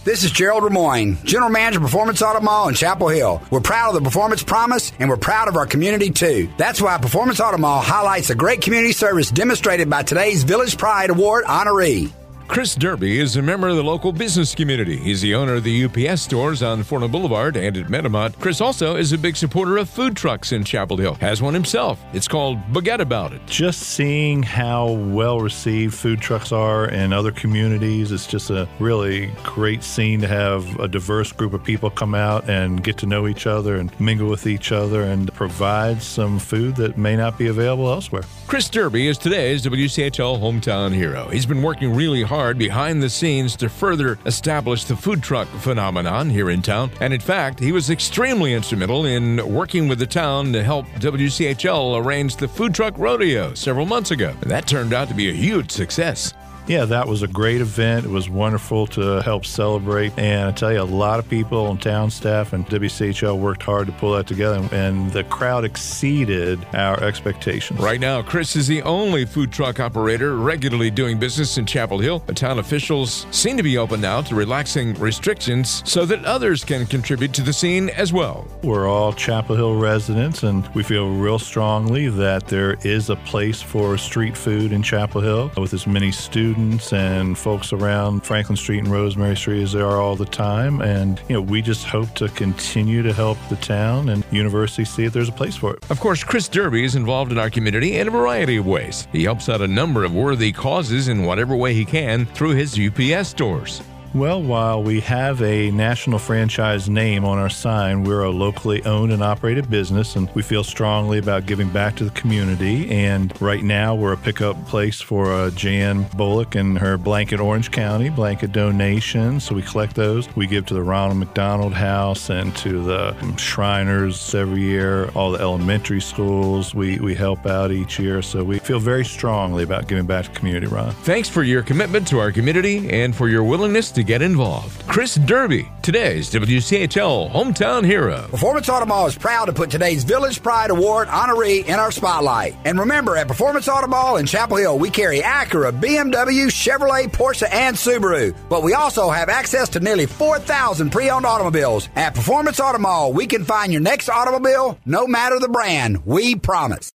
This is Gerald Remoyne, General Manager of Performance Auto Mall in Chapel Hill. We're proud of the Performance Promise, and we're proud of our community, too. That's why Performance Auto Mall highlights the great community service demonstrated by today's Village Pride Award honoree. Chris Derby is a member of the local business community. He's the owner of the UPS stores on Forno Boulevard and at Metamont. Chris also is a big supporter of food trucks in Chapel Hill. Has one himself. It's called Baguette About It. Just seeing how well received food trucks are in other communities, it's just a really great scene to have a diverse group of people come out and get to know each other and mingle with each other and provide some food that may not be available elsewhere. Chris Derby is today's WCHL hometown hero. He's been working really hard behind the scenes to further establish the food truck phenomenon here in town. And in fact, he was extremely instrumental in working with the town to help WCHL arrange the food truck rodeo several months ago. And that turned out to be a huge success. Yeah, that was a great event. It was wonderful to help celebrate. And I tell you, a lot of people on town staff and WCHL worked hard to pull that together. And the crowd exceeded our expectations. Right now, Chris is the only food truck operator regularly doing business in Chapel Hill. The town officials seem to be open now to relaxing restrictions so that others can contribute to the scene as well. We're all Chapel Hill residents, and we feel real strongly that there is a place for street food in Chapel Hill with as many students and folks around Franklin Street and Rosemary Street as there are all the time. And, we just hope to continue to help the town and university see if there's a place for it. Of course, Chris Derby is involved in our community in a variety of ways. He helps out a number of worthy causes in whatever way he can through his UPS stores. Well, while we have a national franchise name on our sign, we're a locally owned and operated business, and we feel strongly about giving back to the community. And right now, we're a pickup place for Jan Bullock and her Blanket Orange County blanket donations. So we collect those. We give to the Ronald McDonald House and to the Shriners every year, all the elementary schools we help out each year. So we feel very strongly about giving back to the community, Ron. Thanks for your commitment to our community and for your willingness to get involved. Chris Derby, today's WCHL hometown hero. Performance Auto Mall is proud to put today's Village Pride Award honoree in our spotlight. And remember, at Performance Auto Mall in Chapel Hill, we carry Acura, BMW, Chevrolet, Porsche, and Subaru. But we also have access to nearly 4,000 pre-owned automobiles. At Performance Auto Mall, we can find your next automobile, no matter the brand. We promise.